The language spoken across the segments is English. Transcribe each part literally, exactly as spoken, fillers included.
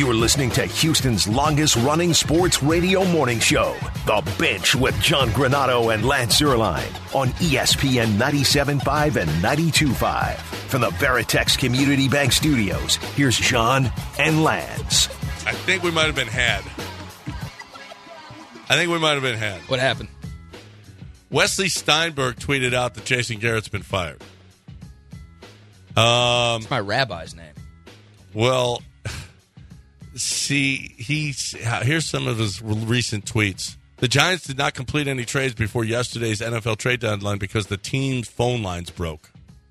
You're listening to Houston's longest-running sports radio morning show, The Bench with John Granato and Lance Zierlein on E S P N ninety-seven point five and ninety-two point five. From the Veritex Community Bank Studios, here's John and Lance. I think we might have been had. I think we might have been had. What happened? Wesley Steinberg tweeted out that Jason Garrett's been fired. Um, It's my rabbi's name. Well, see, he's here's some of his recent tweets. The Giants did not complete any trades before yesterday's N F L trade deadline because the team's phone lines broke.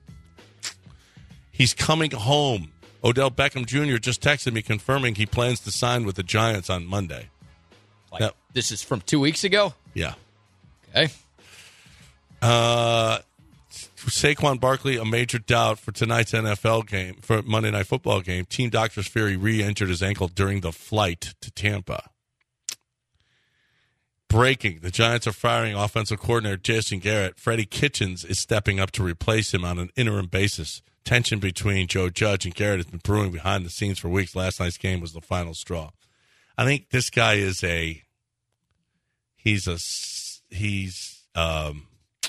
He's coming home. Odell Beckham Junior just texted me confirming he plans to sign with the Giants on Monday. Like, Now, this is from two weeks ago? yeah. Okay. Uh, Saquon Barkley, a major doubt for tonight's N F L game, for Monday Night Football game. Team doctors fear he re-injured his ankle during the flight to Tampa. Breaking, the Giants are firing offensive coordinator Jason Garrett. Freddie Kitchens is stepping up to replace him on an interim basis. Tension between Joe Judge and Garrett has been brewing behind the scenes for weeks. Last night's game was the final straw. I think this guy is a, he's a, he's, um,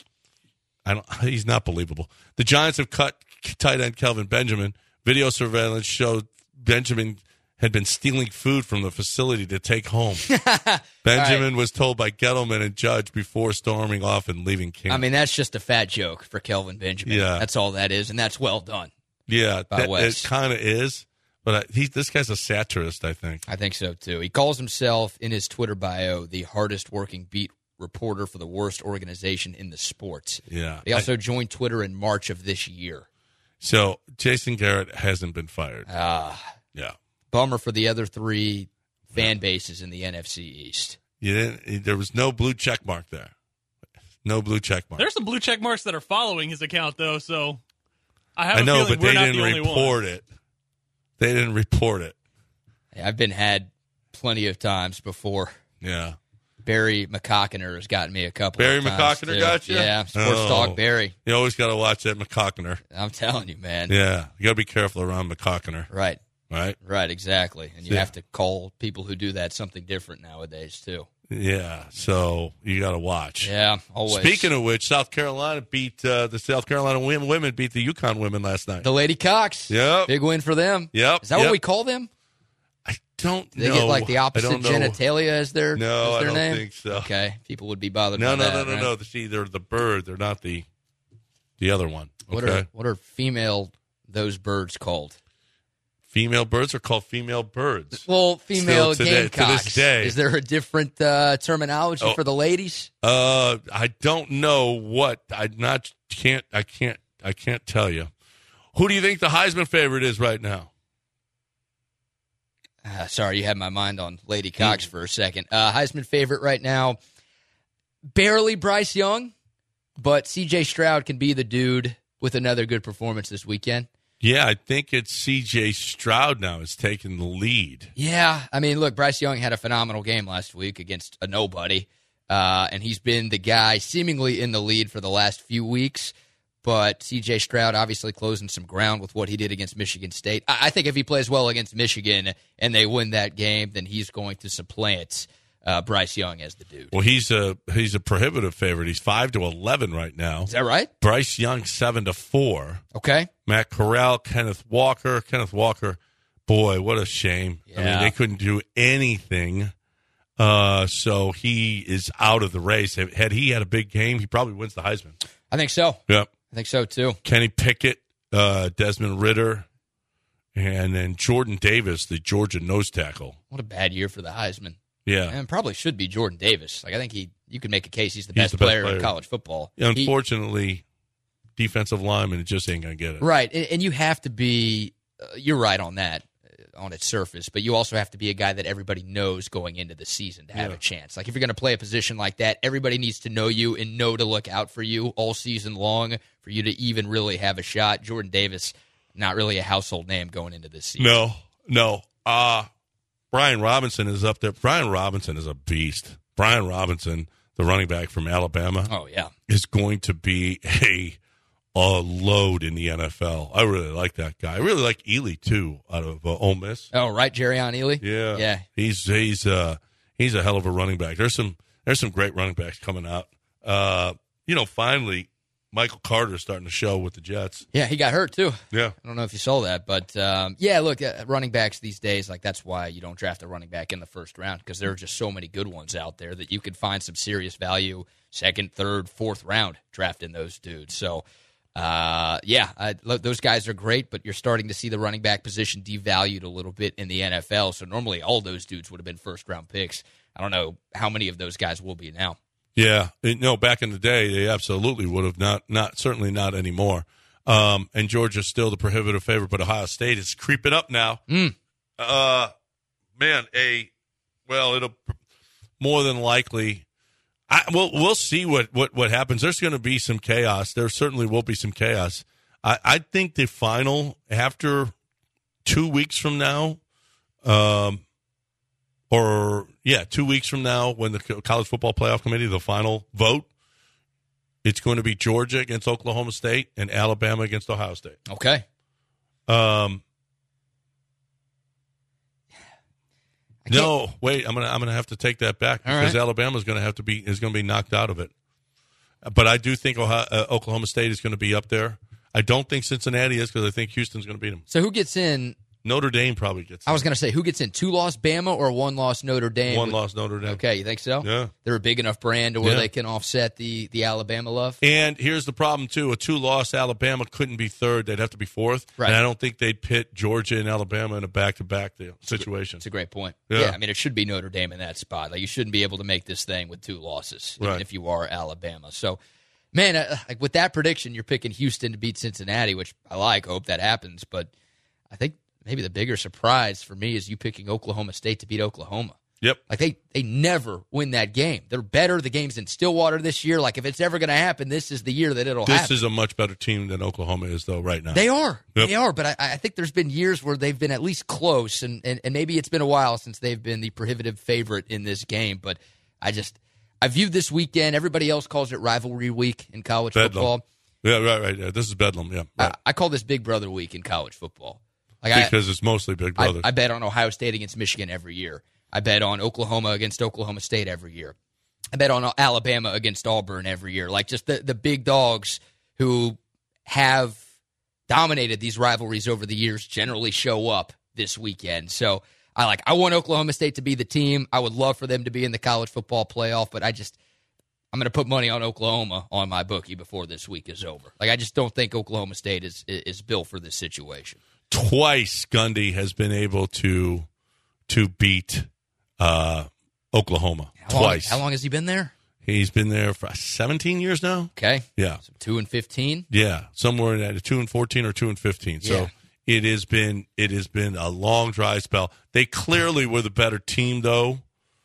I don't, he's not believable. The Giants have cut tight end Kelvin Benjamin. Video surveillance showed Benjamin had been stealing food from the facility to take home. Benjamin right. was told by Gettleman and Judge before storming off and leaving camp. I mean, that's just a fat joke for Kelvin Benjamin. Yeah. That's all that is, and that's well done. Yeah, by that, Wes. It kind of is. But I, he, this guy's a satirist, I think. I think so, too. He calls himself, in his Twitter bio, the hardest-working beat reporter for the worst organization in the sport. Yeah. He also I, joined Twitter in March of this year. So Jason Garrett hasn't been fired. Ah. Yeah. Bummer for the other three fan bases in the N F C East. You didn't, there was no blue check mark there. No blue check mark. There's some blue check marks that are following his account, though, so I have I know, a feeling but we're they not didn't the only report one. it. They didn't report it. I've been had plenty of times before. Yeah. Barry McCockiner has gotten me a couple Barry of times. McCockiner too. got you? Yeah, Sports Oh. Talk Barry. You always got to watch that McCockiner. I'm telling you, man. Yeah. You got to be careful around McCockiner. Right. Right? Right, exactly. And you Yeah. have to call people who do that something different nowadays, too. Yeah. So you got to watch. Yeah, always. Speaking of which, South Carolina beat uh, the South Carolina women, women beat the UConn women last night. The Lady Cox. Yep. Big win for them. Yep. Is that yep. what we call them? I don't They know. get like the opposite I don't know. genitalia as their, No, as their I don't name? think so. Okay, people would be bothered No, by no, that. no, no, right? no. See, they're the bird. They're not the the other one. Okay. What are what are female those birds called? Female birds are called female birds. Well, female Still today- gamecocks. to this day. Is there a different uh, terminology Oh. for the ladies? Uh, I don't know what. I not can't. I can't. I can't tell you. Who do you think the Heisman favorite is right now? Uh, sorry, you had my mind on Lady Cox for a second. Uh, Heisman favorite right now, barely Bryce Young, but C J Stroud can be the dude with another good performance this weekend. Yeah, I think it's C J Stroud now is taking the lead. Yeah, I mean, look, Bryce Young had a phenomenal game last week against a nobody, uh, and he's been the guy seemingly in the lead for the last few weeks. But C J Stroud obviously closing some ground with what he did against Michigan State. I think if he plays well against Michigan and they win that game, then he's going to supplant uh, Bryce Young as the dude. Well, he's a he's a prohibitive favorite. He's five to eleven right now. Is that right? Bryce Young seven to four. Okay. Matt Corral, Kenneth Walker, Kenneth Walker. Boy, what a shame. I mean, Yeah. they couldn't do anything. Uh, so he is out of the race. Had he had a big game, he probably wins the Heisman. I think so. Yep. I think so, too. Kenny Pickett, uh, Desmond Ritter, and then Jordan Davis, the Georgia nose tackle. What a bad year for the Heisman. Yeah. And probably should be Jordan Davis. Like I think he, you could make a case he's the, He's best, the best player, player. in college football. He- Unfortunately, defensive lineman just ain't going to get it. right. And, and you have to be, uh, you're right on that, uh, on its surface, but you also have to be a guy that everybody knows going into the season to have Yeah. a chance. Like if you're going to play a position like that, everybody needs to know you and know to look out for you all season long for you to even really have a shot. Jordan Davis, not really a household name going into this season. No, no. Uh, Brian Robinson is up there. Brian Robinson is a beast. Brian Robinson, the running back from Alabama, Oh, yeah. is going to be a a load in the N F L. I really like that guy. I really like Ely too, out of uh, Ole Miss. Oh, right, Jerrion Ely. Yeah, yeah. He's he's uh he's a hell of a running back. There's some there's some great running backs coming out. Uh, you know, finally, Michael Carter's starting to show with the Jets. Yeah, he got hurt too. Yeah, I don't know if you saw that, but um, yeah, look, uh, running backs these days, like that's why you don't draft a running back in the first round because there are just so many good ones out there that you could find some serious value second, third, fourth round drafting those dudes. So. Uh, yeah, I, look, those guys are great, but you're starting to see the running back position devalued a little bit in the N F L. So normally all those dudes would have been first round picks. I don't know how many of those guys will be now. Yeah, it, no, back in the day, they absolutely would have not, not certainly not anymore. Um, and Georgia's still the prohibitive favorite, but Ohio State is creeping up now. Mm. Uh, man, a well, it'll more than likely. I, well, we'll see what, what, what happens. There's going to be some chaos. There certainly will be some chaos. I, I think the final, after two weeks from now, um, or, yeah, two weeks from now when the College Football Playoff Committee, the final vote, it's going to be Georgia against Oklahoma State and Alabama against Ohio State. Okay. Um. No, wait. I'm gonna I'm gonna have to take that back because right. Alabama's gonna have to be is gonna be knocked out of it. But I do think Ohio, uh, Oklahoma State is going to be up there. I don't think Cincinnati is because I think Houston's going to beat them. So who gets in? Notre Dame probably gets in. I was going to say, who gets in? Two-loss Bama or one-loss Notre Dame? One-loss Notre Dame. Okay, you think so? Yeah. They're a big enough brand to where yeah. they can offset the, the Alabama love? And here's the problem, too. A two-loss Alabama couldn't be third. They'd have to be fourth. Right. And I don't think they'd pit Georgia and Alabama in a back-to-back deal, situation. It's a great point. Yeah. yeah, I mean, it should be Notre Dame in that spot. Like, you shouldn't be able to make this thing with two losses, even right. if you are Alabama. So, man, uh, like with that prediction, you're picking Houston to beat Cincinnati, which I like. I hope that happens. But I think maybe the bigger surprise for me is you picking Oklahoma State to beat Oklahoma. Yep. Like, they, they never win that game. They're better. The game's in Stillwater this year. Like, if it's ever going to happen, this is the year that it'll this happen. This is a much better team than Oklahoma is, though, right now. They are. Yep. They are. But I, I think there's been years where they've been at least close, and, and, and maybe it's been a while since they've been the prohibitive favorite in this game. But I just – I viewed this weekend – everybody else calls it rivalry week in college Bedlam. football. Yeah, right, right. Yeah, this is Bedlam, yeah. Right. I, I call this Big Brother week in college football. Like because I, it's mostly Big Brother. I, I bet on Ohio State against Michigan every year. I bet on Oklahoma against Oklahoma State every year. I bet on Alabama against Auburn every year. Like just the, the big dogs who have dominated these rivalries over the years generally show up this weekend. So I like I want Oklahoma State to be the team. I would love for them to be in the college football playoff, but I just I'm going to put money on Oklahoma on my bookie before this week is over. Like I just don't think Oklahoma State is is built for this situation. Twice Gundy has been able to to beat uh, Oklahoma. How long, Twice. How long has he been there? He's been there for seventeen years now. Okay. Yeah. So two and fifteen. Yeah, somewhere in that two and fourteen or two and fifteen. So Yeah. it has been it has been a long dry spell. They clearly were the better team though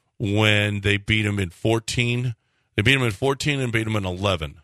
when they beat them in fourteen. They beat them in fourteen and beat them in eleven.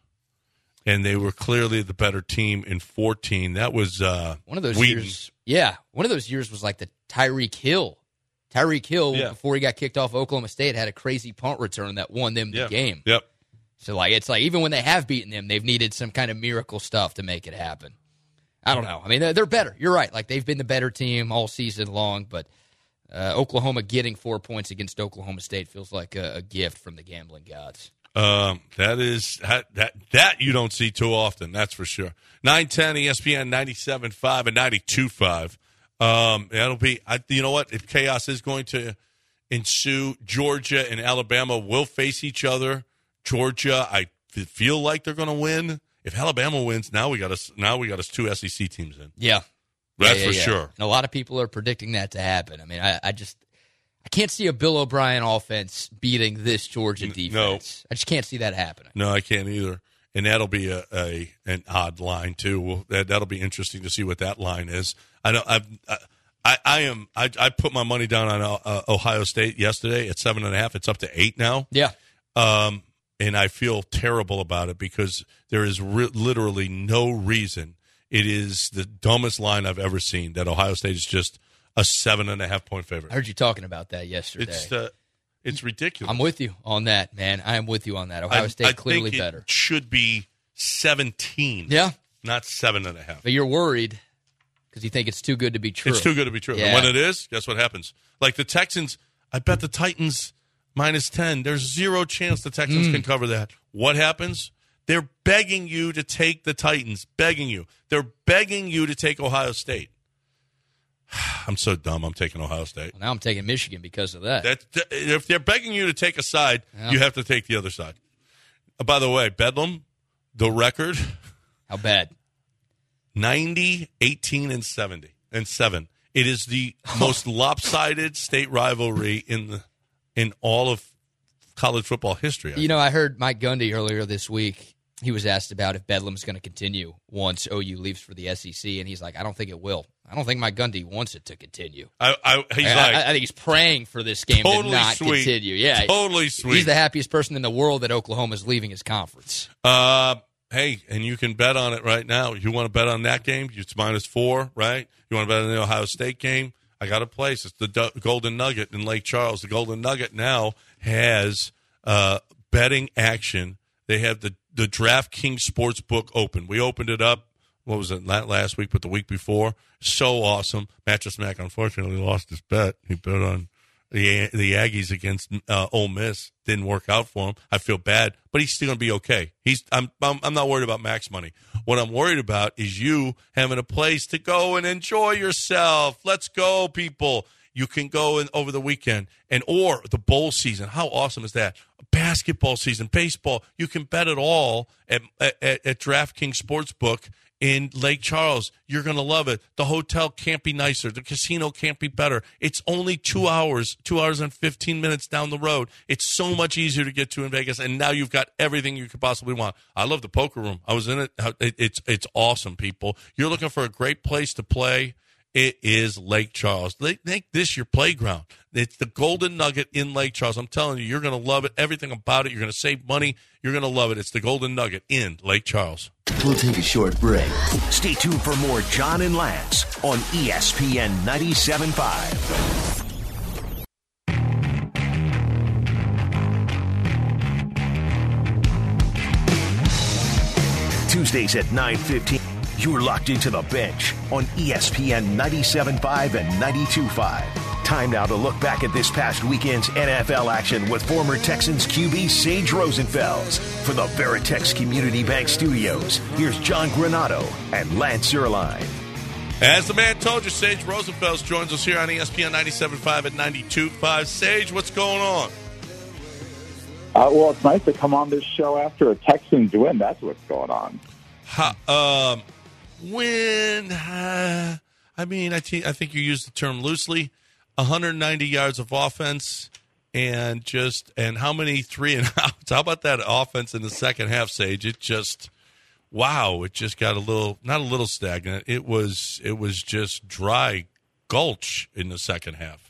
And they were clearly the better team in fourteen. That was uh, One of those Wheaton. years. Yeah. One of those years was like the Tyreek Hill. Tyreek Hill, Yeah. before he got kicked off Oklahoma State, had a crazy punt return that won them the Yeah. game. Yep. So, like, it's like even when they have beaten them, they've needed some kind of miracle stuff to make it happen. I don't know. I mean, they're, they're better. You're right. Like, they've been the better team all season long, but uh, Oklahoma getting four points against Oklahoma State feels like a, a gift from the gambling gods. Um, that is that, that that you don't see too often. That's for sure. nine ten E S P N ninety-seven point five and ninety-two point five. Um, that'll be. I, you know what? If chaos is going to ensue, Georgia and Alabama will face each other. Georgia, I f- feel like they're going to win. If Alabama wins, now we got us. Now we got us two S E C teams in. Yeah, That's yeah, yeah, for yeah. sure. And a lot of people are predicting that to happen. I mean, I, I just I can't see a Bill O'Brien offense beating this Georgia defense. I just can't see that happening. No, I can't either. And that'll be a, a an odd line too. Well, that that'll be interesting to see what that line is. I know I've, I I am I I put my money down on uh, Ohio State yesterday at seven and a half. It's up to eight now. Yeah. Um, and I feel terrible about it because there is re- literally no reason. It is the dumbest line I've ever seen that Ohio State is just a seven and a half point favorite. I heard you talking about that yesterday. It's uh, it's ridiculous. I'm with you on that, man. I am with you on that. Ohio I, State I clearly think better. It should be seventeen. Yeah, not seven and a half. But you're worried because you think it's too good to be true. It's too good to be true. Yeah. And when it is, guess what happens? Like the Texans, I bet the Titans minus ten. There's zero chance the Texans Mm. can cover that. What happens? They're begging you to take the Titans. Begging you. They're begging you to take Ohio State. I'm so dumb. I'm taking Ohio State. Well, now I'm taking Michigan because of that. That, if they're begging you to take a side, Yeah. you have to take the other side. Uh, by the way, Bedlam, the record, How bad? ninety, eighteen, and seventy, and seven. It is the most lopsided state rivalry in the in all of college football history. I You know, I heard Mike Gundy earlier this week. He was asked about if Bedlam's going to continue once O U leaves for the S E C, and he's like, I don't think it will. I don't think Mike Gundy wants it to continue. I, I, he's I, like, I, I think he's praying for this game totally to not sweet. continue. Yeah, Totally sweet. He's the happiest person in the world that Oklahoma's leaving his conference. Uh, hey, and you can bet on it right now. You want to bet on that game? It's minus four, right? You want to bet on the Ohio State game? I got a place. It's the Du- Golden Nugget in Lake Charles. The Golden Nugget now has uh, betting action. They have the, the DraftKings Sportsbook open. We opened it up, what was it, not last week, but the week before. So awesome. Mattress Mac, unfortunately, lost his bet. He bet on the the Aggies against uh, Ole Miss. Didn't work out for him. I feel bad, but he's still going to be okay. He's I'm, I'm I'm not worried about Mac's money. What I'm worried about is you having a place to go and enjoy yourself. Let's go, people. You can go in over the weekend and or the bowl season. How awesome is that? Basketball season, baseball. You can bet it all at at, at DraftKings Sportsbook in Lake Charles. You're going to love it. The hotel can't be nicer. The casino can't be better. It's only two hours, two hours and fifteen minutes down the road. It's so much easier to get to in Vegas, and now you've got everything you could possibly want. I love the poker room. I was in it. It's it's awesome, people. You're looking for a great place to play. It is Lake Charles. Make this your playground. It's the Golden Nugget in Lake Charles. I'm telling you, you're going to love it. Everything about it. You're going to save money. You're going to love it. It's the Golden Nugget in Lake Charles. We'll take a short break. Stay tuned for more John and Lance on E S P N ninety-seven point five. Tuesdays at nine fifteen. You're locked into The Bench on E S P N ninety-seven point five and ninety-two point five. Time now to look back at this past weekend's N F L action with former Texans Q B Sage Rosenfels. For the Veritex Community Bank Studios, here's John Granato and Lance Erline. As the man told you, Sage Rosenfels joins us here on E S P N ninety-seven point five and ninety-two point five. Sage, what's going on? Uh, well, it's nice to come on this show after a Texans win. That's what's going on. Ha, um, win. Uh, I mean, I, t- I think you used the term loosely. one hundred ninety yards of offense and just and how many three and outs? How about that offense in the second half, Sage? It just wow! It just got a little not a little stagnant. It was it was just dry gulch in the second half.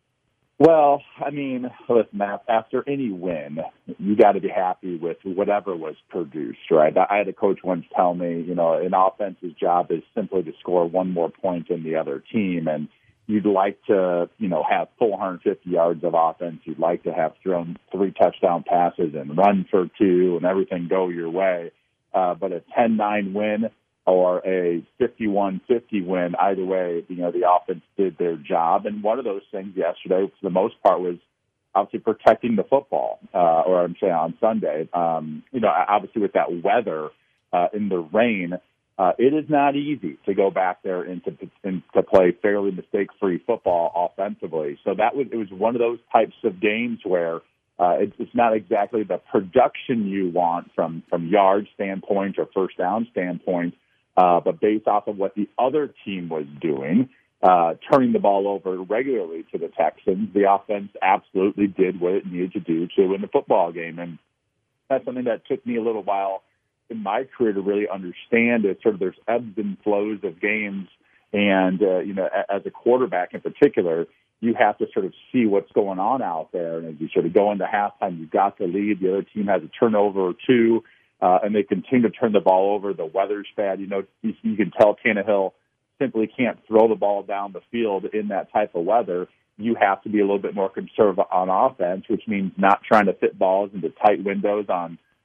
Well, I mean, listen, Matt, after any win, you got to be happy with whatever was produced, right? I had a coach once tell me, you know, an offense's job is simply to score one more point than the other team, and you'd like to, you know, have four hundred fifty yards of offense. You'd like to have thrown three touchdown passes and run for two and everything go your way. Uh, but a ten nine win or a fifty-one fifty win, either way, you know, the offense did their job. And one of those things yesterday, for the most part, was obviously protecting the football, uh, or I'm saying on Sunday. Um, you know, obviously with that weather uh, in the rain, uh, it is not easy to go back there and to, and to play fairly mistake-free football offensively. So that was, it was one of those types of games where uh, it, it's not exactly the production you want from, from yard standpoint or first down standpoint, Uh, but based off of what the other team was doing, uh, turning the ball over regularly to the Texans, the offense absolutely did what it needed to do to win the football game. And that's something that took me a little while in my career to really understand. Is sort of there's ebbs and flows of games. And, uh, you know, as a quarterback in particular, you have to sort of see what's going on out there. And as you sort of go into halftime, you've got the lead. The other team has a turnover or two. Uh, and they continue to turn the ball over. The weather's bad. You know, you, you can tell Tannehill simply can't throw the ball down the field in that type of weather. You have to be a little bit more conservative on offense, which means not trying to fit balls into tight windows on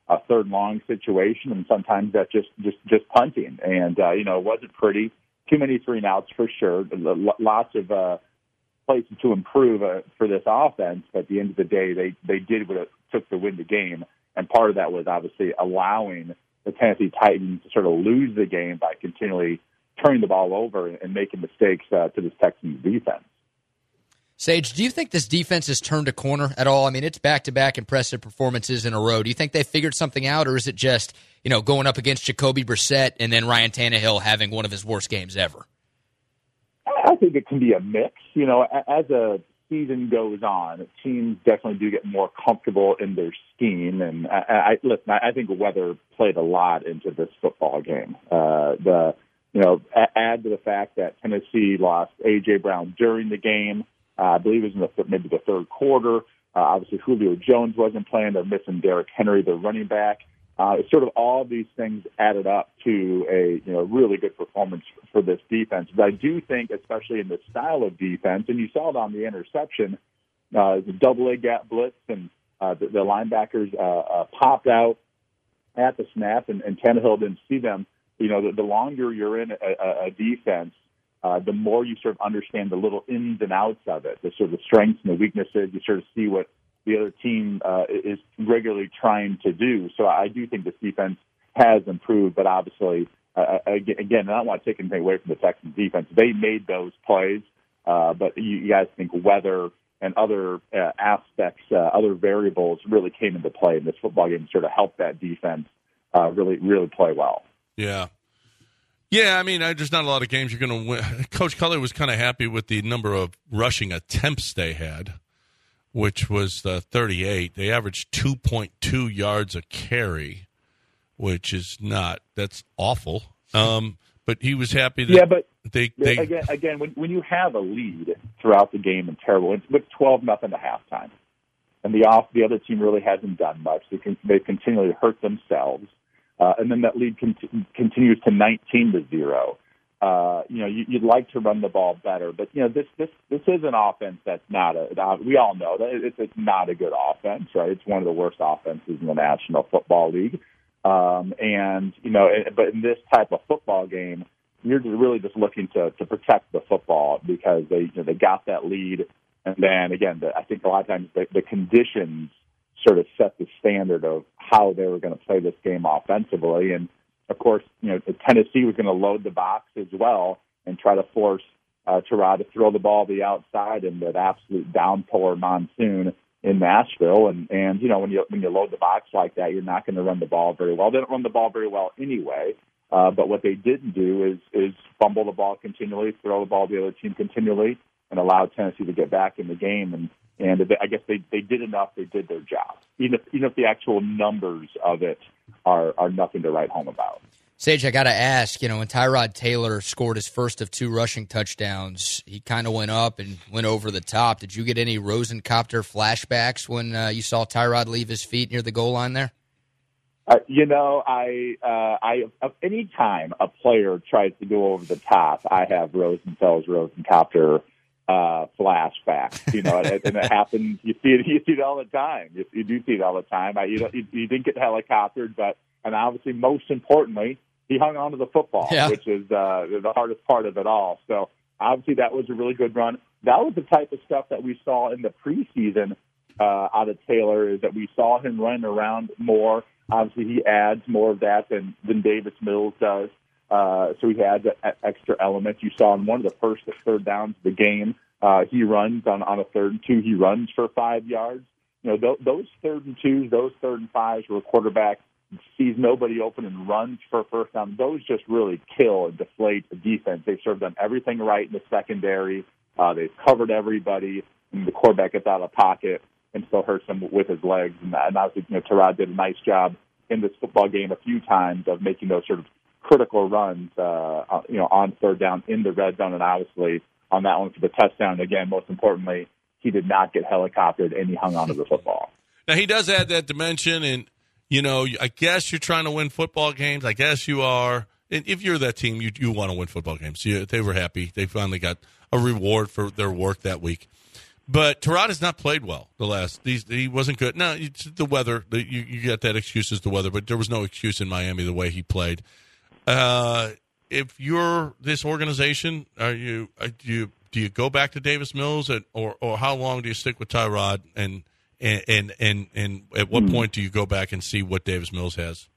a third and long situation, and sometimes that's just just just punting. And uh, you know, it wasn't pretty. Too many three and outs for sure. Lots of uh, places to improve uh, for this offense. But at the end of the day, they they did what it took to win the game, and part of that was obviously allowing the Tennessee Titans to sort of lose the game by continually turning the ball over and making mistakes uh, to this Texans defense. Sage, do you think this defense has turned a corner at all? I mean, it's back-to-back impressive performances in a row. Do you think they figured something out, or is it just, you know, going up against Jacoby Brissett and then Ryan Tannehill having one of his worst games ever? I think it can be a mix. You know, as a season goes on, teams definitely do get more comfortable in their scheme. And I, I listen, I think weather played a lot into this football game. Uh, the you know, add to the fact that Tennessee lost A J. Brown during the game. Uh, I believe it was in the, maybe the third quarter. Uh, obviously, Julio Jones wasn't playing. They're missing Derrick Henry, the running back. Uh, it's sort of all these things added up to a you know really good performance for this defense. But I do think, especially in the style of defense, and you saw it on the interception, uh, the double A gap blitz, and uh, the, the linebackers uh, uh, popped out at the snap, and, and Tannehill didn't see them. You know, the, the longer you're in a, a, a defense, Uh, the more you sort of understand the little ins and outs of it, the sort of the strengths and the weaknesses. You sort of see what the other team uh, is regularly trying to do. So I do think this defense has improved, but obviously, uh, again, I don't want to take anything away from the Texans defense. They made those plays, uh, but you, you guys think weather and other uh, aspects, uh, other variables really came into play in this football game to sort of help that defense uh, really, really play well. Yeah. Yeah, I mean, there's not a lot of games you're going to win. Coach Culley was kind of happy with the number of rushing attempts they had, which was uh, thirty-eight. They averaged two point two yards a carry, which is not – that's awful. Um, but he was happy that yeah, but they, they – again, again when, when you have a lead throughout the game and terrible, it's with twelve nothing at halftime, and the off the other team really hasn't done much. They can, they've continually hurt themselves. Uh, and then that lead con- continues to nineteen to zero. Uh, you know, you, you'd like to run the ball better, but you know this this this is an offense that's not a. Uh, we all know that it's, it's not a good offense, right? It's one of the worst offenses in the National Football League. Um, and you know, but in this type of football game, you're really just looking to to protect the football because they you know, they got that lead, and then again, the, I think a lot of times the, the conditions sort of set the standard of how they were going to play this game offensively. And, of course, you know, Tennessee was going to load the box as well and try to force uh, Tyrod to throw the ball to the outside in that absolute downpour monsoon in Nashville. And, and you know, when you when you load the box like that, you're not going to run the ball very well. They don't run the ball very well anyway. Uh, but what they didn't do is is fumble the ball continually, throw the ball to the other team continually, and allow Tennessee to get back in the game. And And I guess they, they did enough. They did their job, even if, even if the actual numbers of it are, are nothing to write home about. Sage, I got to ask, you know, when Tyrod Taylor scored his first of two rushing touchdowns, he kind of went up and went over the top. Did you get any Rosencopter flashbacks when uh, you saw Tyrod leave his feet near the goal line there? Uh, you know, I, uh, I, any time a player tries to go over the top, I have Rosenthal's Rosencopter Uh, flashbacks, you know, and, and it happens. You see it, you see it all the time. You, you do see it all the time. I, you, know, you, you didn't get helicoptered, but and obviously, most importantly, he hung on to the football, yeah. which is uh, the hardest part of it all. So obviously, that was a really good run. That was the type of stuff that we saw in the preseason uh, out of Taylor. Is that we saw him running around more. Obviously, he adds more of that than than Davis Mills does. Uh, so he had that extra element. You saw in one of the first third downs of the game, uh, he runs on, on a third and two. He runs for five yards. You know, th- those third and twos, those third and fives where a quarterback sees nobody open and runs for a first down, those just really kill and deflate the defense. They've sort of done everything right in the secondary. Uh, they've covered everybody, and the quarterback gets out of the pocket and still hurts him with his legs. And, and obviously, you know, Tyrod did a nice job in this football game a few times of making those sort of critical runs, uh, you know, on third down in the red zone, and obviously on that one for the touchdown. Again, most importantly, he did not get helicoptered, and he hung on to the football. Now, he does add that dimension, and, you know, I guess you're trying to win football games. I guess you are. And if you're that team, you you want to win football games. So you, they were happy. They finally got a reward for their work that week. But Tyrod has not played well the last. These, he wasn't good. No, it's the weather. The, you, you get that excuse as the weather, but there was no excuse in Miami the way he played. Uh, if you're this organization, are you are, do you do you go back to Davis Mills, and, or or how long do you stick with Tyrod, and and and and, and at what mm. point do you go back and see what Davis Mills has?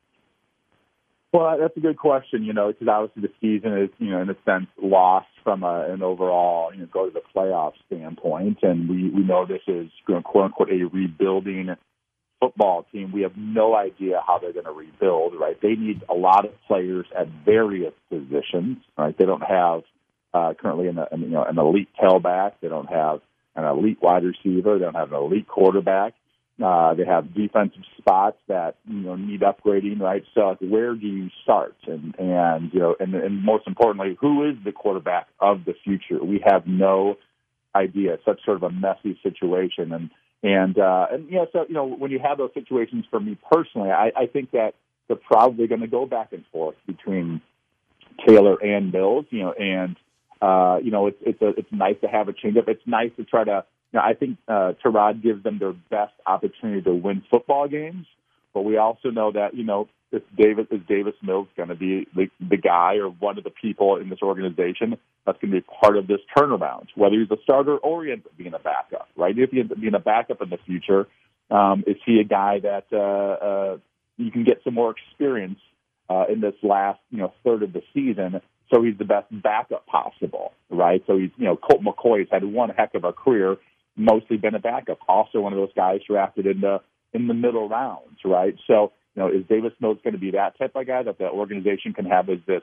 Well, that's a good question, you know, because obviously the season is, you know, in a sense lost from a, an overall, you know, go to the playoff standpoint. And we, we know this is, you know, quote unquote, a rebuilding football team. We have no idea how they're going to rebuild, right? They need a lot of players at various positions, right? They don't have uh, currently an, you know, an elite tailback. They don't have an elite wide receiver. They don't have an elite quarterback. Uh, they have defensive spots that, you know, need upgrading, right? So like, where do you start? And, and you know, and, and most importantly, who is the quarterback of the future? We have no idea. It's such sort of a messy situation. And, and, uh, and, you know, so, you know, when you have those situations, for me personally, I, I think that they're probably going to go back and forth between Taylor and Mills, you know, and, uh, you know, it's, it's, a, it's nice to have a changeup. It's nice to try to, you know, I think uh, Tyrod gives them their best opportunity to win football games, but we also know that, you know, if Davis is Davis Mills going to be the, the guy or one of the people in this organization that's going to be part of this turnaround, whether he's a starter or he ends up being a backup, right? If he ends up being a backup in the future, um, is he a guy that uh, uh, you can get some more experience uh, in this last, you know, third of the season, so he's the best backup possible, right? So he's, you know, Colt McCoy's had one heck of a career, mostly been a backup. Also one of those guys drafted in the in the middle rounds, right? So, you know, is Davis Mills going to be that type of guy that the organization can have as this,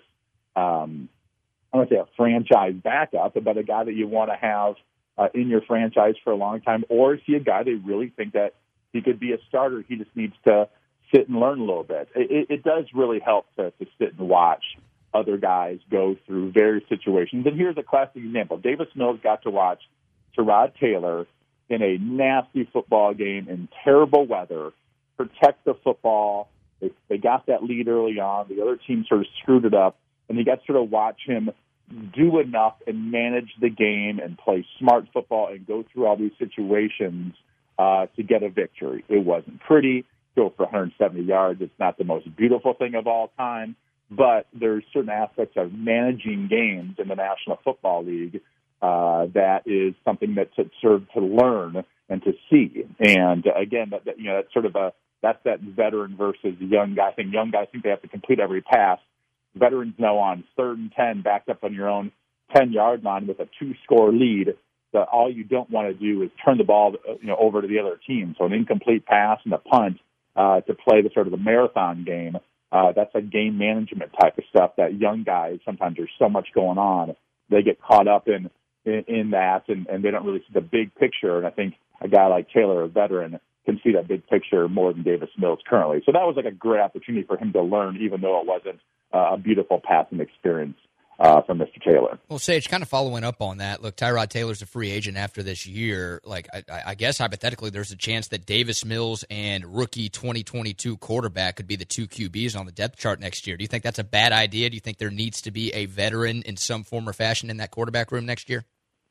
um, I don't want to say a franchise backup, but a guy that you want to have uh, in your franchise for a long time? Or is he a guy they really think that he could be a starter? He just needs to sit and learn a little bit. It, it does really help to, to sit and watch other guys go through various situations. And here's a classic example. Davis Mills got to watch Tyrod Taylor in a nasty football game in terrible weather, protect the football. They, they got that lead early on. The other team sort of screwed it up, and you got to sort of watch him do enough and manage the game and play smart football and go through all these situations uh, to get a victory. It wasn't pretty. Go for one hundred seventy yards. It's not the most beautiful thing of all time, but there's certain aspects of managing games in the National Football League Uh, that is something that to serve to learn and to see. And uh, again, that, that, you know, that's sort of a, that's that veteran versus young guy thing. Young guys think they have to complete every pass. Veterans know on third and ten, backed up on your own ten-yard line with a two-score lead, that all you don't want to do is turn the ball, you know, over to the other team. So an incomplete pass and a punt uh, to play the sort of the marathon game. Uh, that's a game management type of stuff that young guys, sometimes there's so much going on, they get caught up in In, in that, and, and they don't really see the big picture. And I think a guy like Taylor, a veteran, can see that big picture more than Davis Mills currently. So that was like a great opportunity for him to learn, even though it wasn't uh, a beautiful passing experience uh, from Mister Taylor. Well, Sage, kind of following up on that, look, Tyrod Taylor's a free agent after this year. Like, I, I guess hypothetically, there's a chance that Davis Mills and rookie twenty twenty-two quarterback could be the two Q Bs on the depth chart next year. Do you think that's a bad idea? Do you think there needs to be a veteran in some form or fashion in that quarterback room next year?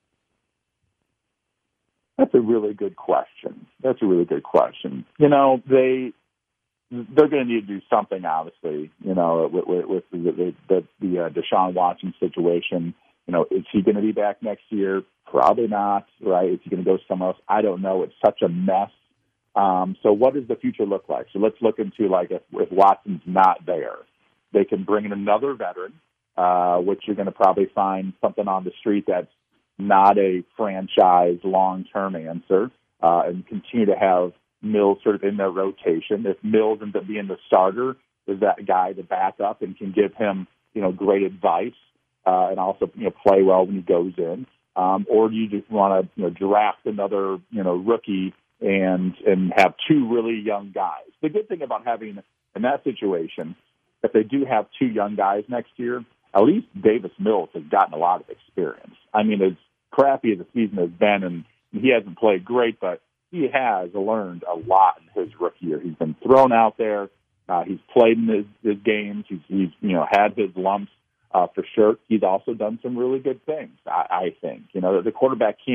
That's a really good question. That's a really good question. You know, they they're going to need to do something, obviously. You know, with, with, with the the, the uh, Deshaun Watson situation. You know, is he going to be back next year? Probably not. Right? Is he going to go somewhere else? I don't know. It's such a mess. Um, so, what does the future look like? So, let's look into like if, if Watson's not there, they can bring in another veteran, uh, which you're going to probably find something on the street that's not a franchise long-term answer, uh, and continue to have Mills sort of in their rotation. If Mills ends up being the starter, is that guy to back up and can give him, you know, great advice, uh, and also, you know, play well when he goes in? Um, or do you just want to, you know, draft another, you know, rookie and, and have two really young guys? The good thing about having, in that situation, if they do have two young guys next year, at least Davis Mills has gotten a lot of experience. I mean, as crappy as the season has been, and he hasn't played great, but he has learned a lot in his rookie year. He's been thrown out there. Uh, he's played in his, his games. He's, he's, you know, had his lumps uh, for sure. He's also done some really good things, I, I think. You know, the quarterback can't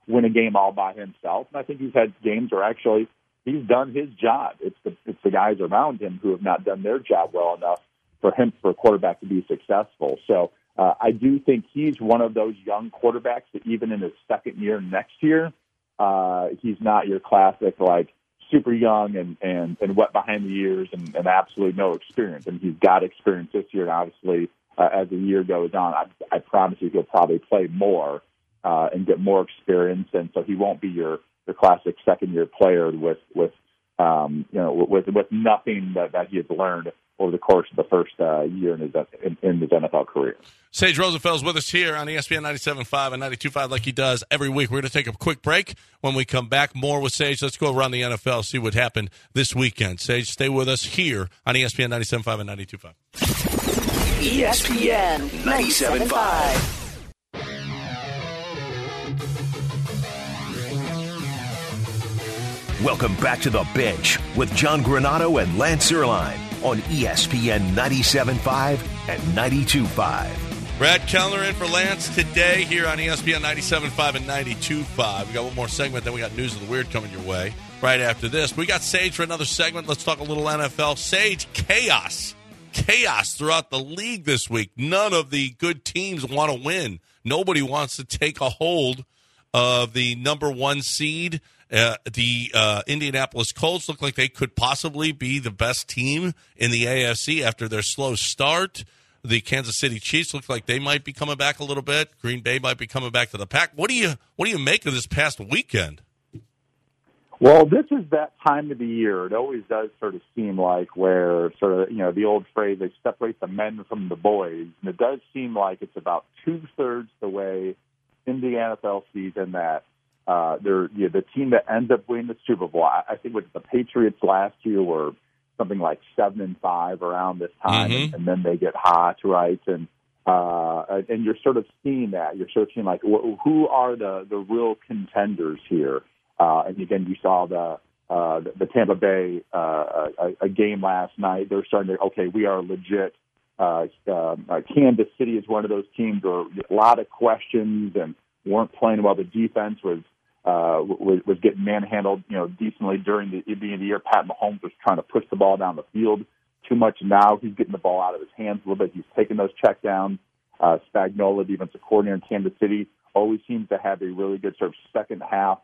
win a game all by himself. And I think he's had games where actually he's done his job. It's the it's the guys around him who have not done their job well enough for him, for a quarterback to be successful. So uh, I do think he's one of those young quarterbacks that even in his second year next year, uh, he's not your classic, like, super young and, and, and wet behind the ears and, and absolutely no experience. And he's got experience this year, and obviously uh, as the year goes on, I, I promise you he'll probably play more uh, and get more experience, and so he won't be your, your classic second-year player with, with um, you know, with with nothing that, that he has learned over the course of the first uh, year in his, in, in his N F L career. Sage Rosenfeld's with us here on E S P N ninety-seven point five and ninety-two point five like he does every week. We're going to take a quick break. When we come back, more with Sage. Let's go around the N F L, see what happened this weekend. Sage, stay with us here on E S P N ninety-seven point five and ninety-two point five. E S P N ninety-seven point five. Welcome back to The Bench with John Granato and Lance Zierlein on E S P N ninety-seven point five and ninety-two point five. Brad Kellner in for Lance today here on E S P N ninety-seven point five and ninety-two point five. We got one more segment, then we got News of the Weird coming your way right after this. We got Sage for another segment. Let's talk a little N F L. Sage, chaos. Chaos throughout the league this week. None of the good teams want to win. Nobody wants to take a hold of the number one seed. Uh, the uh, Indianapolis Colts look like they could possibly be the best team in the A F C after their slow start. The Kansas City Chiefs look like they might be coming back a little bit. Green Bay might be coming back to the pack. What do you what do you make of this past weekend? Well, this is that time of the year. It always does sort of seem like where sort of, you know, the old phrase, they separate the men from the boys. And it does seem like it's about two-thirds the way in the N F L season that Uh, they're you know, the team that ends up winning the Super Bowl. I, I think with the Patriots last year were something like seven and five around this time, mm-hmm. and, and then they get hot, right? And uh, and you're sort of seeing that. You're sort of seeing like wh- who are the the real contenders here? Uh, and again, you saw the uh, the, the Tampa Bay uh, a, a game last night. They're starting to okay, we are legit. Uh, uh, Kansas City is one of those teams where a lot of questions and weren't playing well. The defense was. Uh, was, was getting manhandled, you know, decently during the beginning of the year. Pat Mahomes was trying to push the ball down the field too much. Now he's getting the ball out of his hands a little bit. He's taking those checkdowns. Uh, Spagnuolo, defensive coordinator in Kansas City, always seems to have a really good sort of second half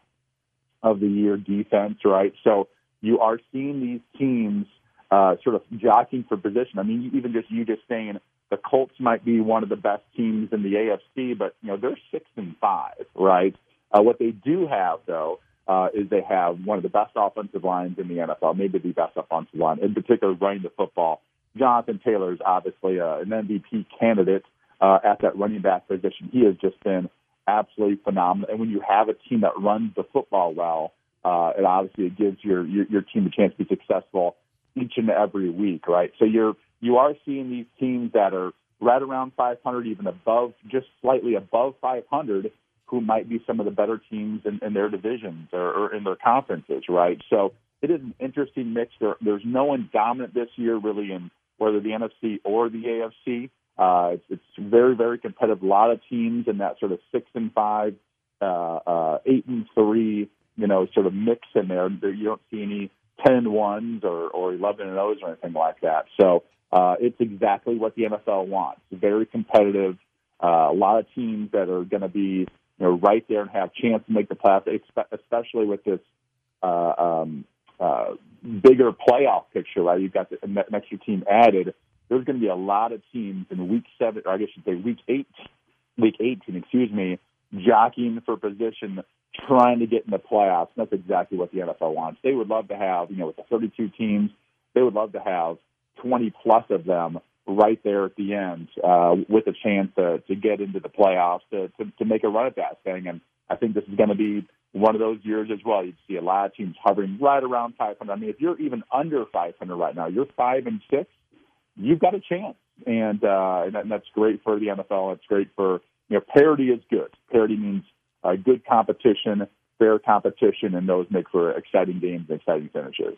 of the year defense, right? So you are seeing these teams uh, sort of jockeying for position. I mean, even just you just saying the Colts might be one of the best teams in the A F C, but you know they're six and five, right? Uh, what they do have, though, uh, is they have one of the best offensive lines in the N F L, maybe the best offensive line, in particular running the football. Jonathan Taylor is obviously uh, an M V P candidate uh, at that running back position. He has just been absolutely phenomenal. And when you have a team that runs the football well, uh, it obviously it gives your, your your team a chance to be successful each and every week, right? So you're you are seeing these teams that are right around five hundred, even above, just slightly above five hundred, who might be some of the better teams in, in their divisions or, or in their conferences, right? So it is an interesting mix. There, there's no one dominant this year really in whether the N F C or the A F C. Uh, it's, it's very, very competitive. A lot of teams in that sort of six and five, uh, uh, eight and three, you know, sort of mix in there. You don't see any ten and ones or, or eleven and ohs or anything like that. So uh, it's exactly what the N F L wants. It's very competitive. Uh, a lot of teams that are going to be, you know, right there and have a chance to make the playoffs, especially with this uh, um, uh, bigger playoff picture, right? You've got the, an extra team added. There's going to be a lot of teams in week seven, or I guess you should say week eight, week eighteen, excuse me, jockeying for position, trying to get in the playoffs. And that's exactly what the N F L wants. They would love to have, you know, with the thirty-two teams, they would love to have twenty plus of them right there at the end uh, with a chance to, to get into the playoffs, to, to, to make a run at that thing. And I think this is going to be one of those years as well. You'd see a lot of teams hovering right around five hundred. I mean, if you're even under five hundred right now, you're five and six, you've got a chance. And, uh, and, that, and that's great for the N F L. It's great for, you know, parity is good. Parity means uh, good competition, fair competition, and those make for exciting games and exciting finishes.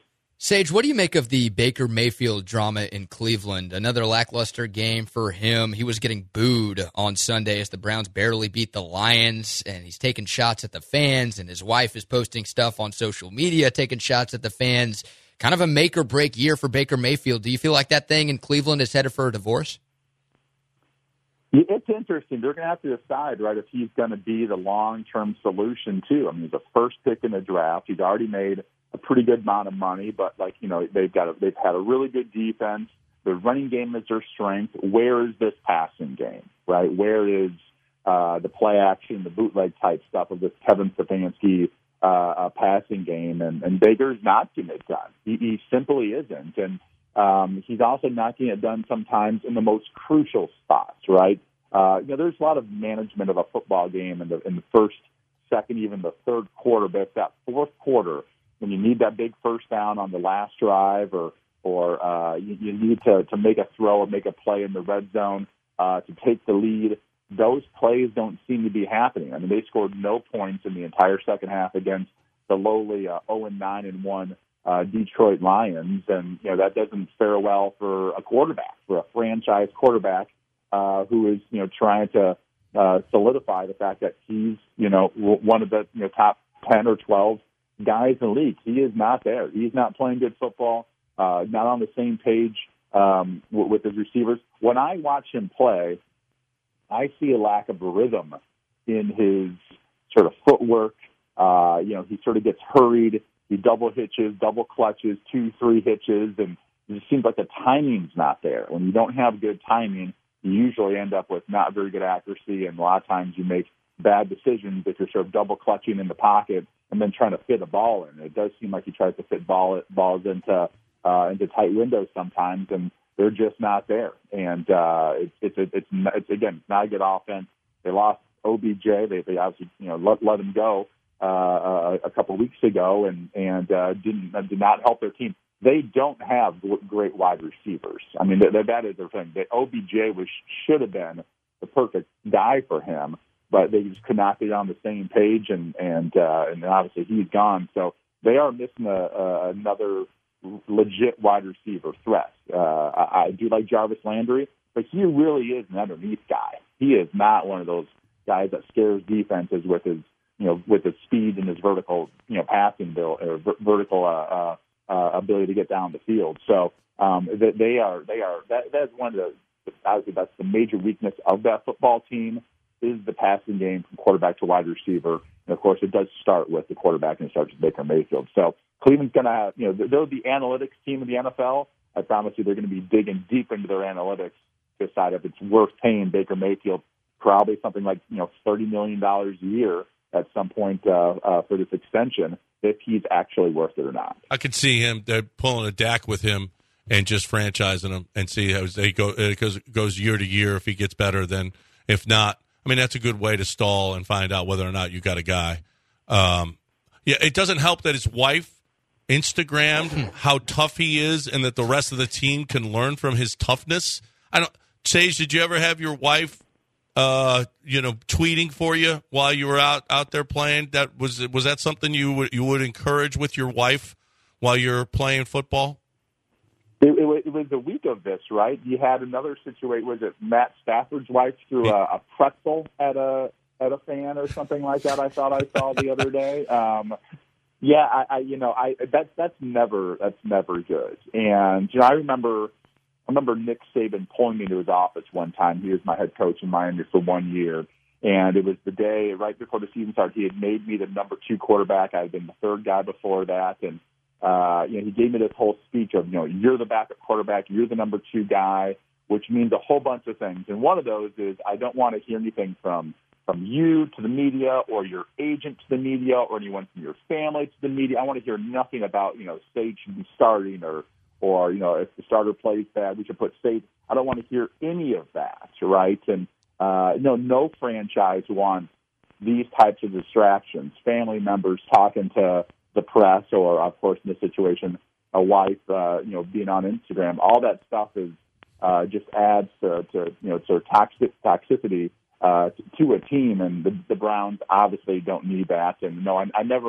Sage, what do you make of the Baker Mayfield drama in Cleveland? Another lackluster game for him. He was getting booed on Sunday as the Browns barely beat the Lions, and he's taking shots at the fans, and his wife is posting stuff on social media, taking shots at the fans. Kind of a make-or-break year for Baker Mayfield. Do you feel like that thing in Cleveland is headed for a divorce? It's interesting. They're going to have to decide, right, if he's going to be the long-term solution, too. I mean, he's a first pick in the draft. He's already made a pretty good amount of money, but, like, you know, they've got a, they've had a really good defense. The running game is their strength. Where is this passing game, right? Where is uh, the play action, the bootleg type stuff of this Kevin Stefanski uh, uh, passing game? And, and Baker's not getting it done. He, he simply isn't. And um, he's also not getting it done sometimes in the most crucial spots, right? Uh, you know, there's a lot of management of a football game in the in the first, second, even the third quarter, but it's that fourth quarter when you need that big first down on the last drive, or or uh, you, you need to, to make a throw or make a play in the red zone uh, to take the lead. Those plays don't seem to be happening. I mean, they scored no points in the entire second half against the lowly uh, oh and nine and one uh, Detroit Lions, and you know that doesn't fare well for a quarterback, for a franchise quarterback uh, who is you know trying to uh, solidify the fact that he's you know one of the you know top ten or twelve guys in the league. He is not there. He's not playing good football, uh, not on the same page um, w- with his receivers. When I watch him play, I see a lack of rhythm in his sort of footwork. Uh, you know, he sort of gets hurried. He double hitches, double clutches, two, three hitches, and it just seems like the timing's not there. When you don't have good timing, you usually end up with not very good accuracy, and a lot of times you make bad decisions if you're sort of double clutching in the pocket and then trying to fit a ball in. It does seem like he tries to fit ball, balls into uh, into tight windows sometimes, and they're just not there. And uh, it's it's it's, it's it's again not a good offense. They lost O B J. They they obviously you know let let him go uh, a, a couple of weeks ago, and and uh, didn't uh, did not help their team. They don't have great wide receivers. I mean that that is their thing. That O B J was should have been the perfect guy for him, but they just could not get on the same page, and and uh, and obviously he's gone. So they are missing a, a, another legit wide receiver threat. Uh, I, I do like Jarvis Landry, but he really is an underneath guy. He is not one of those guys that scares defenses with his you know with his speed and his vertical you know passing bill or ver- vertical uh, uh, uh, ability to get down the field. So um, they, they are they are that that's one of the obviously that's the major weakness of that football team. Is the passing game from quarterback to wide receiver. And, of course, it does start with the quarterback, and it starts with Baker Mayfield. So Cleveland's going to have, you know, they're the analytics team of the N F L. I promise you they're going to be digging deep into their analytics to decide if it's worth paying Baker Mayfield probably something like, you know, thirty million dollars a year at some point uh, uh, for this extension, if he's actually worth it or not. I could see him, they're pulling a D A C with him and just franchising him and see how they go, it goes, goes year to year. If he gets better, then if not, I mean, that's a good way to stall and find out whether or not you got a guy. Um, yeah, it doesn't help that his wife Instagrammed how tough he is and that the rest of the team can learn from his toughness. I don't. Sage, did you ever have your wife, uh, you know, tweeting for you while you were out, out there playing? That was was that something you would you would encourage with your wife while you're playing football? It, it, it was a week of this, right? You had another situation. Was it Matt Stafford's wife threw a, a pretzel at a at a fan or something like that? I thought I saw the other day. Um, yeah, I, I you know I that's that's never that's never good. And you know I remember I remember Nick Saban pulling me to his office one time. He was my head coach in Miami for one year, and it was the day right before the season started. He had made me the number two quarterback. I had been the third guy before that, and. Uh, you know, he gave me this whole speech of, you know, you're the backup quarterback, you're the number two guy, which means a whole bunch of things. And one of those is I don't want to hear anything from from you to the media or your agent to the media or anyone from your family to the media. I want to hear nothing about, you know, Sage should be starting or, or you know, if the starter plays bad, we should put Sage. I don't want to hear any of that, right? And, uh, no, no franchise wants these types of distractions, family members talking to the press, or of course in this situation, a wife, uh, you know, being on Instagram. All that stuff is uh, just adds to, to you know sort of toxic toxicity uh, to, to a team, and the, the Browns obviously don't need that. And no, I, I never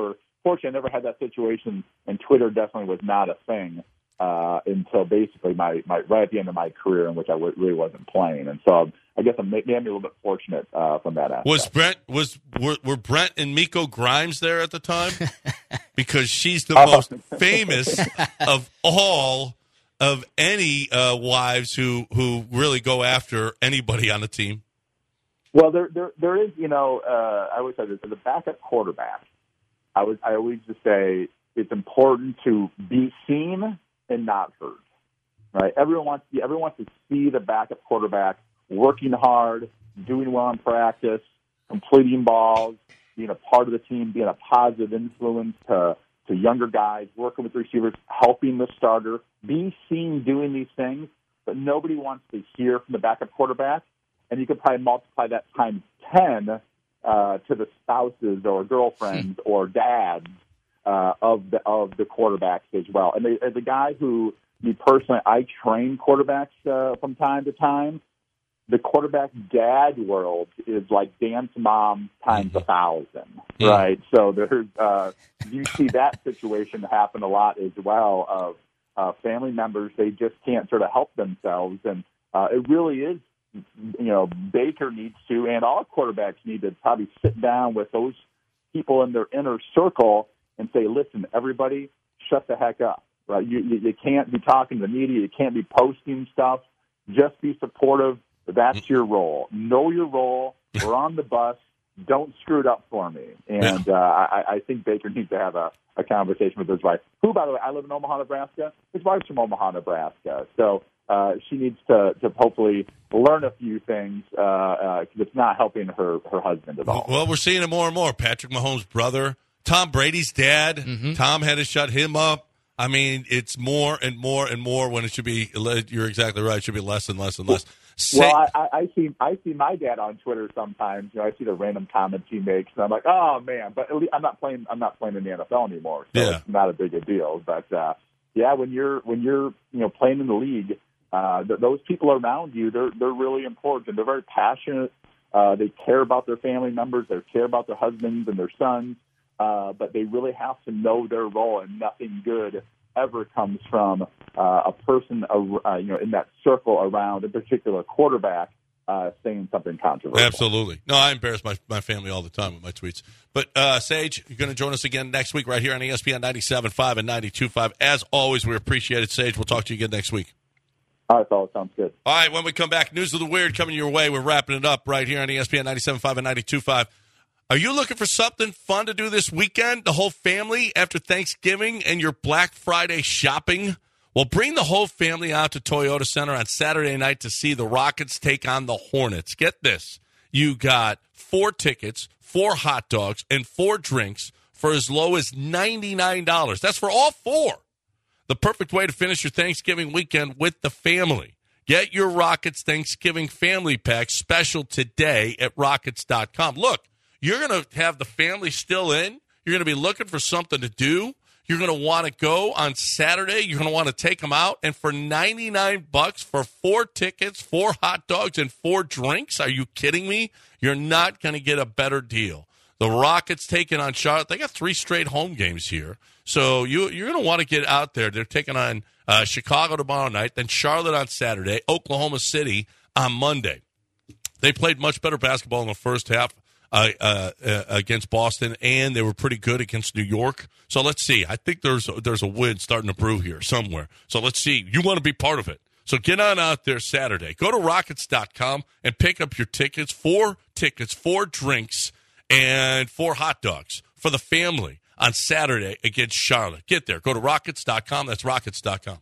fortunately, I never had that situation, and Twitter definitely was not a thing uh, until basically my, my right at the end of my career, in which I w- really wasn't playing. And so I guess I'm maybe a little bit fortunate uh, from that aspect. Was Brent was were, were Brent and Miko Grimes there at the time? Because she's the Oh. most famous of all of any uh, wives who who really go after anybody on the team. Well, there, there, there is, you know, uh, I always say this, as a backup quarterback, I would, I always just say it's important to be seen and not heard, right? Everyone wants, everyone wants to see the backup quarterback working hard, doing well in practice, completing balls, being a part of the team, being a positive influence to, to younger guys, working with receivers, helping the starter, be seen doing these things, but nobody wants to hear from the backup quarterback. And you could probably multiply that times ten uh, to the spouses or girlfriends or dads uh, of the of the quarterbacks as well. And they, as a guy who, me personally, I train quarterbacks uh, from time to time. The quarterback dad world is like dance mom times a thousand, Yeah. right? So there's uh, you see that situation happen a lot as well of uh, family members, they just can't sort of help themselves, and uh, it really is. You know, Baker needs to, and all quarterbacks need to probably sit down with those people in their inner circle and say, listen, everybody, shut the heck up, right? You, you, you can't be talking to the media. You can't be posting stuff. Just be supportive. That's your role. Know your role. We're on the bus. Don't screw it up for me. And uh, I, I think Baker needs to have a, a conversation with his wife, who, by the way, I live in Omaha, Nebraska. His wife's from Omaha, Nebraska. So uh, she needs to, to hopefully learn a few things because uh, uh, it's not helping her, her husband at all. Well, we're seeing it more and more. Patrick Mahomes' brother, Tom Brady's dad. Mm-hmm. Tom had to shut him up. I mean, it's more and more and more when it should be, you're exactly right, it should be less and less and less. Say, well, I, I see I see my dad on Twitter sometimes. You know, I see the random comments he makes, and I'm like, oh man! But at least I'm not playing. I'm not playing in the N F L anymore, so yeah. it's not a big a deal. But uh, yeah, when you're when you're you know playing in the league, uh, th- those people around you, they're they're really important. They're very passionate. Uh, they care about their family members. They care about their husbands and their sons. Uh, but they really have to know their role, and nothing good ever comes from uh, a person, uh, you know, in that circle around a particular quarterback uh, saying something controversial. Absolutely. No, I embarrass my, my family all the time with my tweets. But, uh, Sage, you're going to join us again next week right here on E S P N ninety-seven point five and ninety-two point five. As always, we appreciate it, Sage. We'll talk to you again next week. All right, fellas. Sounds good. All right, when we come back, News of the Weird coming your way. We're wrapping it up right here on E S P N ninety-seven point five and ninety-two point five. Are you looking for something fun to do this weekend, the whole family, after Thanksgiving and your Black Friday shopping? Well, bring the whole family out to Toyota Center on Saturday night to see the Rockets take on the Hornets. Get this. You got four tickets, four hot dogs, and four drinks for as low as ninety-nine dollars. That's for all four. The perfect way to finish your Thanksgiving weekend with the family. Get your Rockets Thanksgiving Family Pack special today at rockets dot com. Look, you're going to have the family still in. You're going to be looking for something to do. You're going to want to go on Saturday. You're going to want to take them out. And for ninety-nine bucks for four tickets, four hot dogs, and four drinks, are you kidding me? You're not going to get a better deal. The Rockets taking on Charlotte. They got three straight home games here. So you, you're going to want to get out there. They're taking on uh, Chicago tomorrow night, then Charlotte on Saturday, Oklahoma City on Monday. They played much better basketball in the first half. Uh, uh, uh, against Boston, and they were pretty good against New York. So let's see. I think there's a, there's a win starting to brew here somewhere. So let's see. You want to be part of it. So get on out there Saturday. Go to rockets dot com and pick up your tickets. Four tickets, four drinks, and four hot dogs for the family on Saturday against Charlotte. Get there. Go to rockets dot com. That's rockets dot com.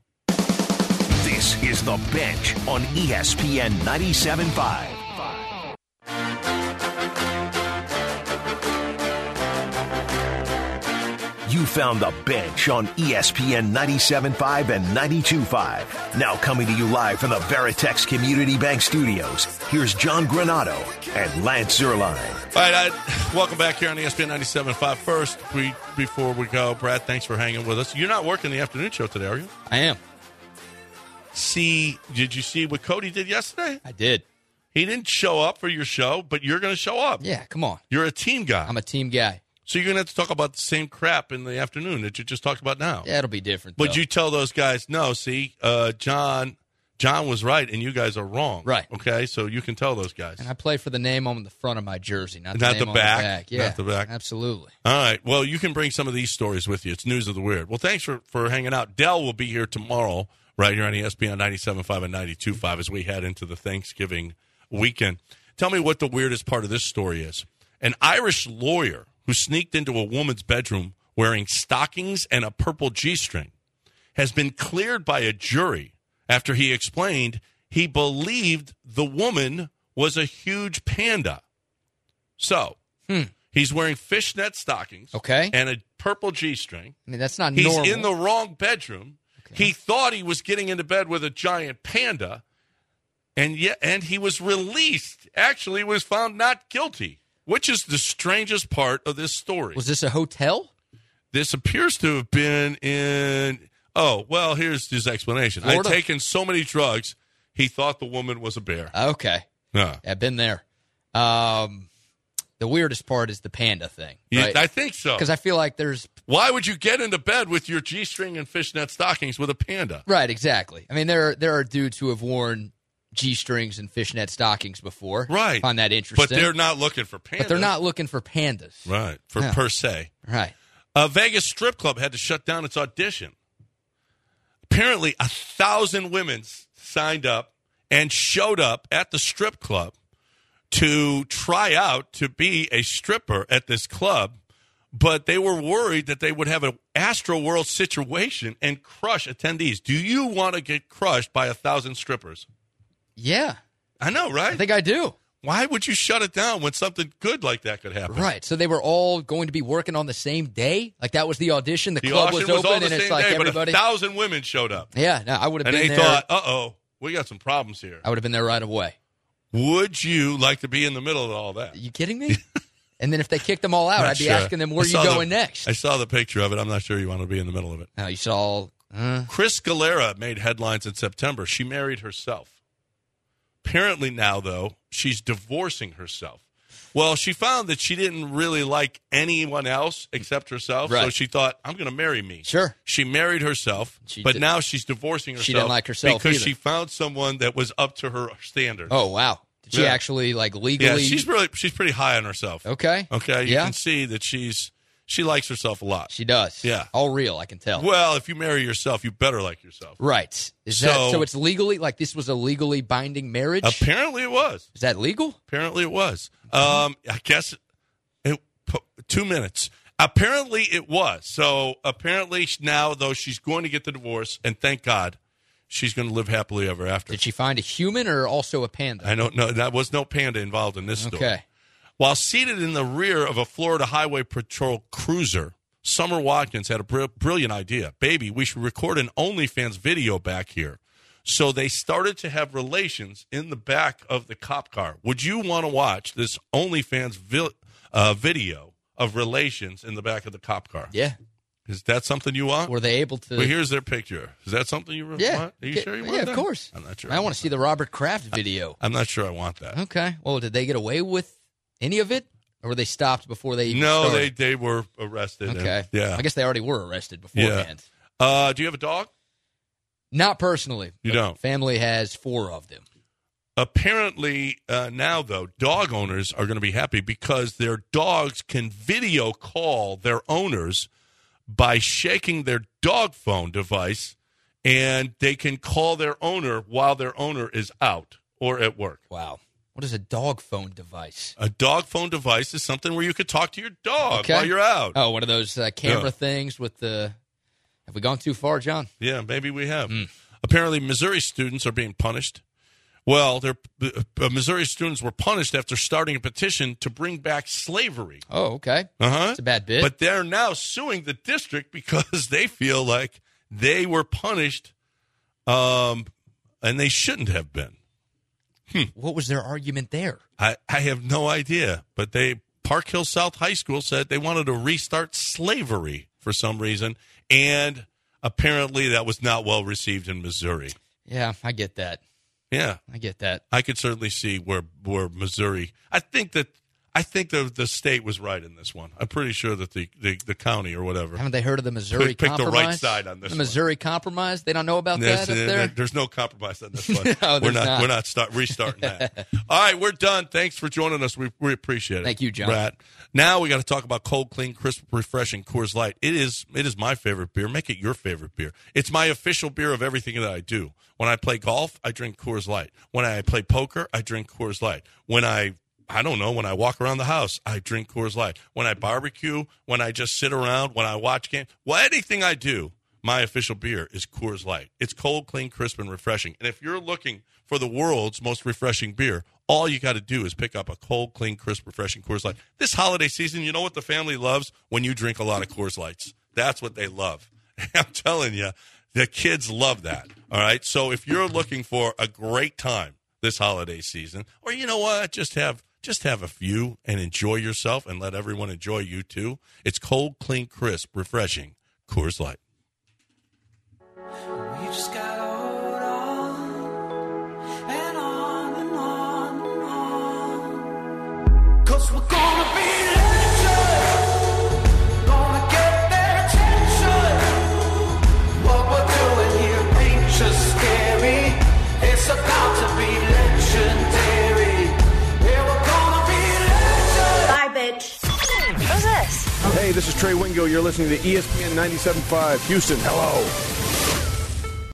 This is The Bench on E S P N ninety-seven point five. You found The Bench on E S P N ninety-seven point five and ninety-two point five. Now coming to you live from the Veritex Community Bank Studios, here's John Granato and Lance Zierlein. All right, I, welcome back here on E S P N ninety-seven point five. First, we, before we go, Brad, thanks for hanging with us. You're not working the afternoon show today, are you? I am. See, did you see what Cody did yesterday? I did. He didn't show up for your show, but you're going to show up. Yeah, come on. You're a team guy. I'm a team guy. So you're going to have to talk about the same crap in the afternoon that you just talked about now. Yeah, it'll be different. Would though. you tell those guys, no, see, uh, John John was right and you guys are wrong. Right. Okay, so you can tell those guys. And I play for the name on the front of my jersey, not the Not name the on back. the back. Yeah, Not the back. Absolutely. All right. Well, you can bring some of these stories with you. It's News of the Weird. Well, thanks for, for hanging out. Dell will be here tomorrow right here on E S P N ninety-seven point five and ninety-two point five as we head into the Thanksgiving weekend. Tell me what the weirdest part of this story is. An Irish lawyer who sneaked into a woman's bedroom wearing stockings and a purple G-string has been cleared by a jury after he explained he believed the woman was a huge panda. So, Hmm. he's wearing fishnet stockings Okay. and a purple G-string. I mean, that's not He's normal. in the wrong bedroom. Okay. He thought he was getting into bed with a giant panda, and yet, and he was released. Actually, was found not guilty, which is the strangest part of this story. Was this a hotel? This appears to have been in. Oh, well, here's his explanation. I'd Florida? taken so many drugs, he thought the woman was a bear. Okay. Yeah. I've been there. Um, the weirdest part is the panda thing. Yeah, Right? I think so. Because I feel like there's Why would you get into bed with your G-string and fishnet stockings with a panda? right, exactly. I mean, there there are dudes who have worn G strings and fishnet stockings before. Right. Find that interesting. But they're not looking for pandas. But they're not looking for pandas. Right, for No. per se. Right. A Vegas strip club had to shut down its audition. Apparently, a thousand women s- signed up and showed up at the strip club to try out to be a stripper at this club, but they were worried that they would have an Astro World situation and crush attendees. Do you want to get crushed by a thousand strippers? Yeah. I know, right? I think I do. Why would you shut it down when something good like that could happen? Right. So they were all going to be working on the same day? Like that was the audition? The, The club auction was was, open all the and same it's like day, everybody. but a thousand women showed up. Yeah, no, I would have And been they there. thought, uh-oh, we got some problems here. I would have been there right away. Would you like to be in the middle of all that? Are you kidding me? And then if they kicked them all out, Not I'd be sure. asking them, where I are you saw going the- next? I saw the picture of it. I'm not sure you want to be in the middle of it. Oh, you saw. Uh, Chris Galera made headlines in September. She married herself. Apparently now, though, she's divorcing herself. Well, she found that she didn't really like anyone else except herself, so Right. she thought, I'm going to marry me. Sure. She married herself, She but did- now she's divorcing herself. She didn't like herself because either. she found someone that was up to her standards. oh, wow. Did she Yeah. actually, like, yeah, legally? she's really she's pretty high on herself. Okay. Okay, you Yeah. can see that she's she likes herself a lot. She does. Yeah. All real, I can tell. Well, if you marry yourself, you better like yourself. Right. Is So- that so? It's legally like this was a legally binding marriage. Apparently, it was. Is that legal? Apparently, it was. Um, I guess it, two minutes. Apparently, it was. So apparently now, though, she's going to get the divorce, and thank God, she's going to live happily ever after. Did she find a human or also a panda? I don't know. That was no panda involved in this story. Okay. While seated in the rear of a Florida Highway Patrol cruiser, Summer Watkins had a br- brilliant idea. Baby, we should record an OnlyFans video back here. So they started to have relations in the back of the cop car. Would you want to watch this OnlyFans vi- uh, video of relations in the back of the cop car? Yeah. Is that something you want? Were they able to? Well, here's their picture. Is that something you yeah. want? Are you Get- sure you want Yeah, that? of course. I'm not sure. I want to see the Robert Kraft video. I'm not sure I want that. Okay. Well, did they get away with any of it, or were they stopped before they? Even No, they, started? they were arrested. and- Okay. yeah. I guess they already were arrested Yeah. beforehand. Uh, do you have a dog? Not personally. You but don't? Family has four of them. Apparently, uh, now, though, dog owners are going to be happy because their dogs can video call their owners by shaking their dog phone device, and they can call their owner while their owner is out or at work. Wow. What is a dog phone device? A dog phone device is something where you could talk to your dog Okay. while you're out. Oh, one of those uh, camera Yeah. things with the. Have we gone too far, John? Yeah, maybe we have. Hmm. Apparently, Missouri students are being punished. Well, they're, uh, Missouri students were punished after starting a petition to bring back slavery. Oh, okay. Uh-huh. That's a bad bit. But they're now suing the district because they feel like they were punished um, and they shouldn't have been. What was their argument there? I, I have no idea. But they Park Hill South High School said they wanted to restart slavery for some reason. And apparently that was not well received in Missouri. Yeah, I get that. Yeah. I get that. I could certainly see where where Missouri. I think that I think the the state was right in this one. I'm pretty sure that the, the, the county or whatever. Haven't they heard of the Missouri pick, pick Compromise? the right side on this The Missouri one. Compromise? They don't know about There's, that up there? There's no compromise on this one. No, we're not, not. We're not start, restarting that. All right, we're done. Thanks for joining us. We, we appreciate it. Thank you, John. Brad. Now we got to talk about cold, clean, crisp, refreshing Coors Light. It is it is my favorite beer. Make it your favorite beer. It's my official beer of everything that I do. When I play golf, I drink Coors Light. When I play poker, I drink Coors Light. When I I don't know, when I walk around the house, I drink Coors Light. When I barbecue, when I just sit around, when I watch games, well, anything I do, my official beer is Coors Light. It's cold, clean, crisp, and refreshing. And if you're looking for the world's most refreshing beer, all you got to do is pick up a cold, clean, crisp, refreshing Coors Light. This holiday season, you know what the family loves? When you drink a lot of Coors Lights. That's what they love. I'm telling you, the kids love that. All right? So if you're looking for a great time this holiday season, or you know what, just have just have a few and enjoy yourself and let everyone enjoy you too. It's cold, clean, crisp, refreshing Coors Light. We just gotta hold on and on and on and on, 'cause we're gonna be legends, gonna get their attention. What we're doing here ain't just scary, it's about to be legendary. Yeah, we're gonna be legends. Bye, bitch. Who's this? Hey, this is Trey Wingo. You're listening to E S P N ninety-seven point five Houston. Hello.